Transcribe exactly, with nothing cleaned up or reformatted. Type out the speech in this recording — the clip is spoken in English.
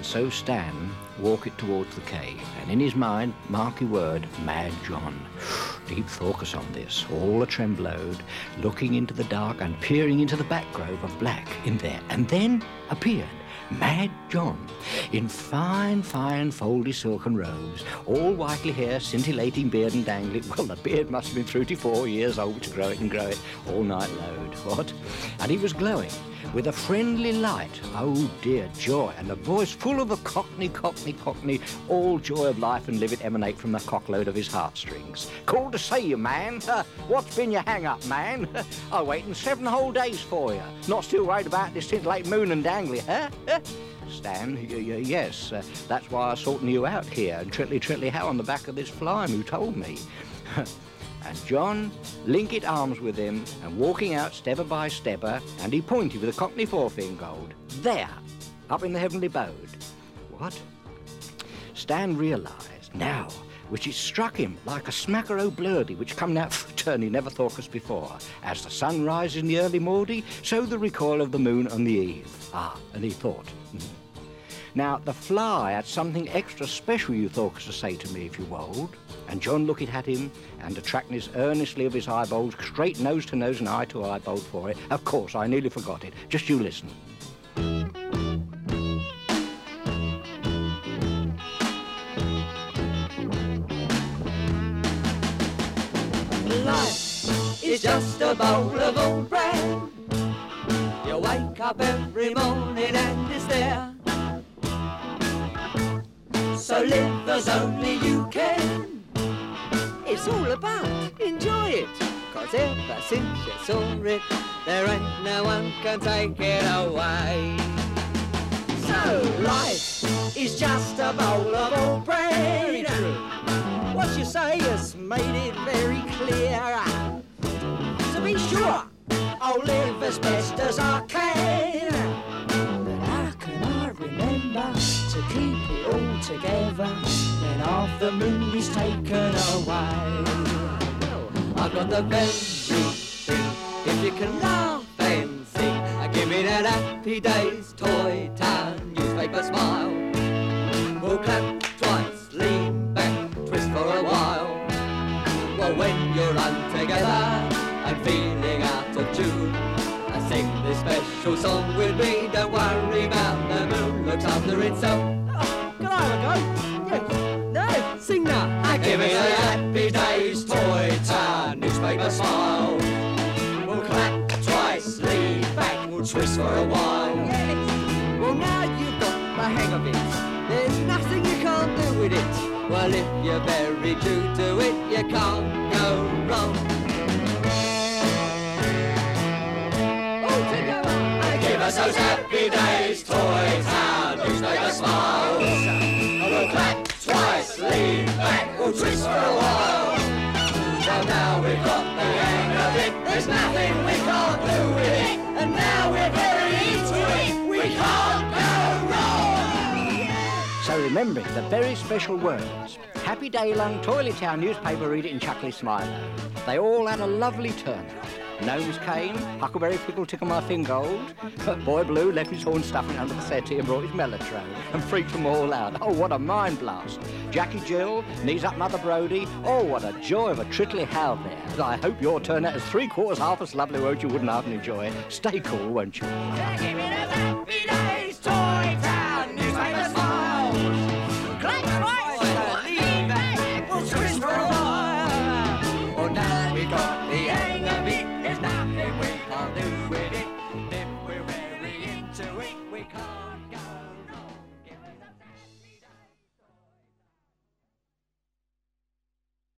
And so Stan walked towards the cave, and in his mind, marky word, Mad John. Deep focus on this, all a tremblowed, looking into the dark and peering into the back grove of black in there. And then appeared Mad John, in fine, fine, foldy silken robes, all whitely hair, scintillating beard and dangling. Well, the beard must have been thirty-four years old to grow it and grow it all night load. What? And he was glowing with a friendly light. Oh, dear joy. And a voice full of a cockney, cockney, cockney, all joy of life and live it emanate from the cockload of his heartstrings. Called to see you, man. Uh, what's been your hang-up, man? I'm waiting seven whole days for you. Not still worried about this scintillating moon and dangly, huh? Stan, y y yes, uh, that's why I'm sorting you out here, and Tritley Tritley how on the back of this fly who told me. And John linked arms with him, and walking out stepper by stepper, and he pointed with a cockney forefinger gold. There, up in the heavenly abode. What? Stan realised now, which it struck him like a smacker o' blurdy which come out for a turn he never thought us before. As the sun rises in the early mordy, so the recoil of the moon on the eve. Ah, and he thought. Mm. Now, the fly had something extra special you thought to say to me if you wold. And John looked at him, and attracting us earnestly of his eyeballs, straight nose to nose and eye to eyeball for it. Of course, I nearly forgot it. Just you listen. Life is just a bowl of old bread. You wake up every morning and it's there. So live as only you can. It's all about enjoy it, 'cause ever since you saw it, there ain't no one can take it away. So life is just a bowl of old bread. What you say has made it very clear. So be sure I'll live as best as I can. But how can I remember to keep it all together when half the moon is taken away? I've got the very thing, if you can laugh and sing. Give me that Happy Days Toy Town newspaper smile. We'll clap twice, lean back, twist for a while. Well, when you're untogether and feeling out of tune, I sing this special song with me. Don't worry about the moon, looks after itself. Oh, can I have a go? Yes. No, sing now. I give me a Happy Days Toy Town newspaper smile. We'll clap twice, lean back, we'll twist for a while. Yes. Well, now you've got the hang of it. There's nothing you can't do with it. Well, if you're very true to it, you can't go wrong. Give us those Happy Days Toy Town newspaper smile. We'll clap twice, lean back, we'll twist for a while. Well, now we've got the hang of it, there's nothing we can't do with it. And now we're very into it, we can't go wrong. So remember it, the very special words. Happy day long, Toilet Town newspaper reader and Chuckly Smiler. They all had a lovely turnout. Gnomes came, Huckleberry Pickle tickled my fingold, but Boy Blue left his horn stuffing under the settee and brought his mellotron and freaked them all out. Oh, what a mind blast. Jackie Jill, knees up Mother Brodie. Oh, what a joy of a trittly howl there. I hope your turnout is three quarters half as lovely, won't you? Wouldn't half enjoy it. Stay cool, won't you?